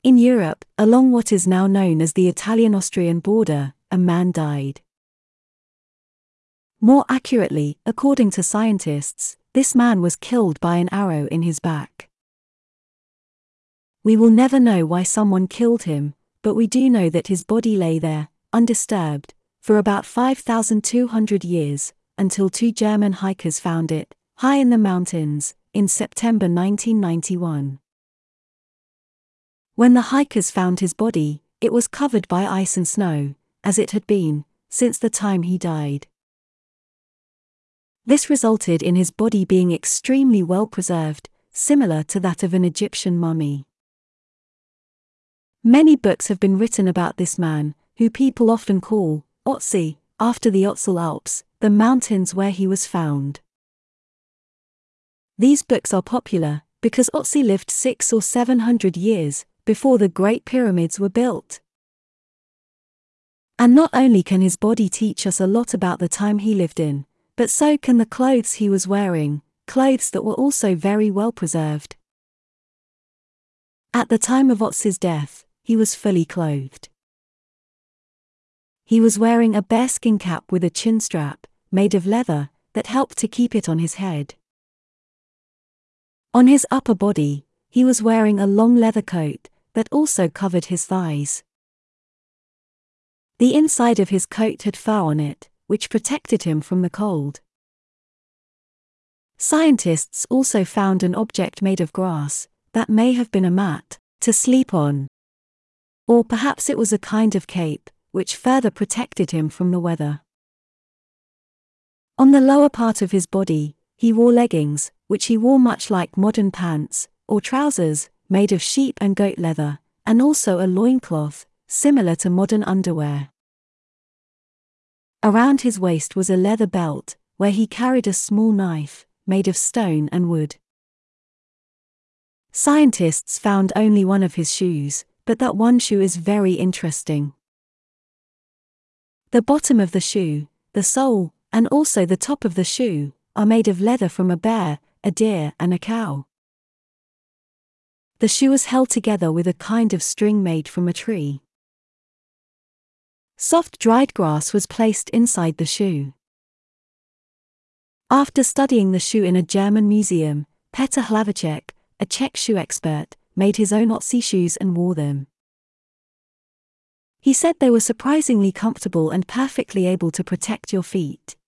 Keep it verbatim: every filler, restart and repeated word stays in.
In Europe, along what is now known as the Italian-Austrian border, a man died. More accurately, according to scientists, this man was killed by an arrow in his back. We will never know why someone killed him, but we do know that his body lay there, undisturbed, for about five thousand two hundred years, until two German hikers found it, high in the mountains, in September nineteen ninety-one. When the hikers found his body, it was covered by ice and snow, as it had been since the time he died. This resulted in his body being extremely well preserved, similar to that of an Egyptian mummy. Many books have been written about this man, who people often call Otzi, after the Ötztal Alps, the mountains where he was found. These books are popular because Otzi lived six or seven hundred years before the Great Pyramids were built. And not only can his body teach us a lot about the time he lived in, but so can the clothes he was wearing, clothes that were also very well preserved. At the time of Otzi's death, he was fully clothed. He was wearing a bearskin cap with a chin strap, made of leather, that helped to keep it on his head. On his upper body, he was wearing a long leather coat that also covered his thighs. The inside of his coat had fur on it, which protected him from the cold. Scientists also found an object made of grass, that may have been a mat, to sleep on. Or perhaps it was a kind of cape, which further protected him from the weather. On the lower part of his body, he wore leggings, which he wore much like modern pants, or trousers, made of sheep and goat leather, and also a loincloth, similar to modern underwear. Around his waist was a leather belt, where he carried a small knife, made of stone and wood. Scientists found only one of his shoes, but that one shoe is very interesting. The bottom of the shoe, the sole, and also the top of the shoe, are made of leather from a bear, a deer, and a cow. The shoe was held together with a kind of string made from a tree. Soft dried grass was placed inside the shoe. After studying the shoe in a German museum, Petr Hlavacek, a Czech shoe expert, made his own Otzi shoes and wore them. He said they were surprisingly comfortable and perfectly able to protect your feet.